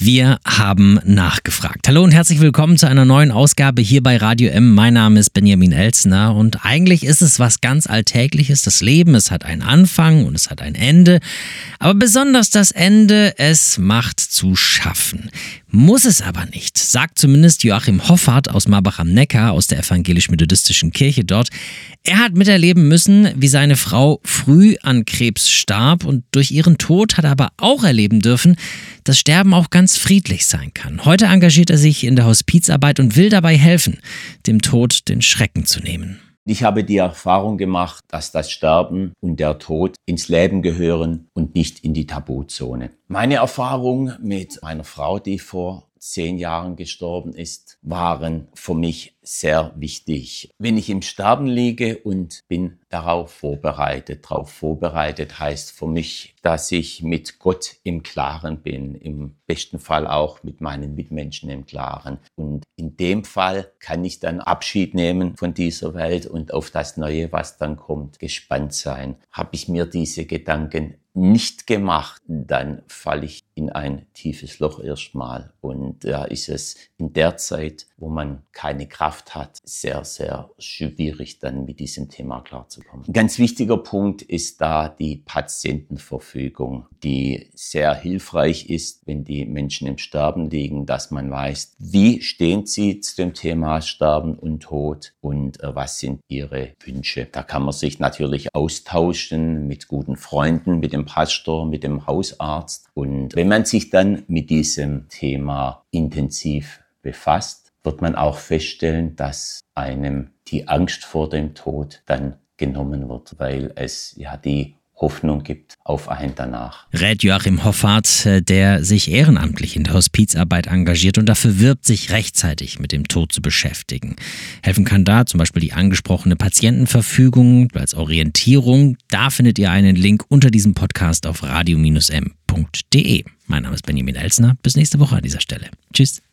Wir haben nachgefragt. Hallo und herzlich willkommen zu einer neuen Ausgabe hier bei Radio M. Mein Name ist Benjamin Elstner und eigentlich ist es was ganz Alltägliches. Das Leben, es hat einen Anfang und es hat ein Ende. Aber besonders das Ende, es macht zu schaffen. Muss es aber nicht, sagt zumindest Joachim Hoffart aus Marbach am Neckar aus der evangelisch-methodistischen Kirche dort. Er hat miterleben müssen, wie seine Frau früh an Krebs starb und durch ihren Tod hat er aber auch erleben dürfen, dass Sterben auch ganz friedlich sein kann. Heute engagiert er sich in der Hospizarbeit und will dabei helfen, dem Tod den Schrecken zu nehmen. Ich habe die Erfahrung gemacht, dass das Sterben und der Tod ins Leben gehören und nicht in die Tabuzone. Meine Erfahrung mit meiner Frau, die vor 10 Jahren gestorben ist, waren für mich sehr wichtig. Wenn ich im Sterben liege und bin darauf vorbereitet heißt für mich, dass ich mit Gott im Klaren bin, im besten Fall auch mit meinen Mitmenschen im Klaren. Und in dem Fall kann ich dann Abschied nehmen von dieser Welt und auf das Neue, was dann kommt, gespannt sein. Habe ich mir diese Gedanken nicht gemacht, dann falle ich in ein tiefes Loch erstmal. Und da ist es in der Zeit, wo man keine Kraft hat, sehr, sehr schwierig, dann mit diesem Thema klarzukommen. Ein ganz wichtiger Punkt ist da die Patientenverfügung, die sehr hilfreich ist, wenn die Menschen im Sterben liegen, dass man weiß, wie stehen sie zu dem Thema Sterben und Tod und was sind ihre Wünsche. Da kann man sich natürlich austauschen mit guten Freunden, mit dem Pastor, mit dem Hausarzt. Und wenn man sich dann mit diesem Thema intensiv befasst, wird man auch feststellen, dass einem die Angst vor dem Tod dann genommen wird, weil es ja die Hoffnung gibt auf ein danach. Rät Joachim Hoffart, der sich ehrenamtlich in der Hospizarbeit engagiert und dafür wirbt, sich rechtzeitig mit dem Tod zu beschäftigen. Helfen kann da zum Beispiel die angesprochene Patientenverfügung als Orientierung. Da findet ihr einen Link unter diesem Podcast auf radio-m.de. Mein Name ist Benjamin Elstner. Bis nächste Woche an dieser Stelle. Tschüss.